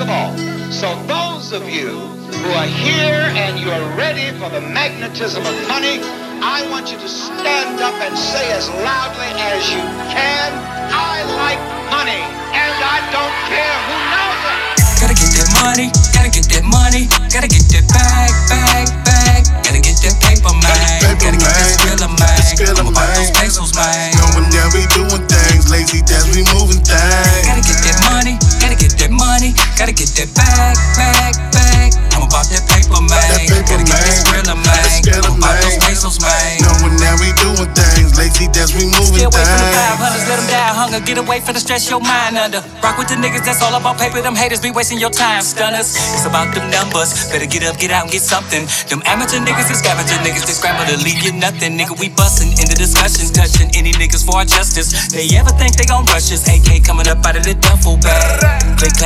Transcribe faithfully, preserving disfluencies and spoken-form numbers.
of all. So those of you who are here and you're ready for the magnetism of money, I want you to stand up and say as loudly as you can, I like money, and I don't care who knows it. Gotta get that money, gotta get that money, gotta get that bag, bag, bag. Gotta get that paper, man. Gotta get that skrilla, man. I'm about those pesos, man. Knowing that we doing things, lazy days we moving things. Gotta get that money, gotta get that money, gotta get that bag, bag, bag. I'm about that paper, man. That paper, gotta get man. that skrilla, man. That skrilla, I'm about man. those pesos, man. Knowing that we doing things, lazy days we moving Stay away from the things. five hundreds, let them die of hunger. Get away from the stress your mind under. Rock with the niggas, that's all about paper. Them haters be wasting your time, stunners. It's about them numbers. Better get up, get out, and get something. Them amateur niggas and scavenger niggas, they scramble to leave you nothing. Nigga, we bustin' in the discussion, touching any niggas for our justice. They ever think they gon' rush us? A K coming up out of the duffel bag. Click, clack.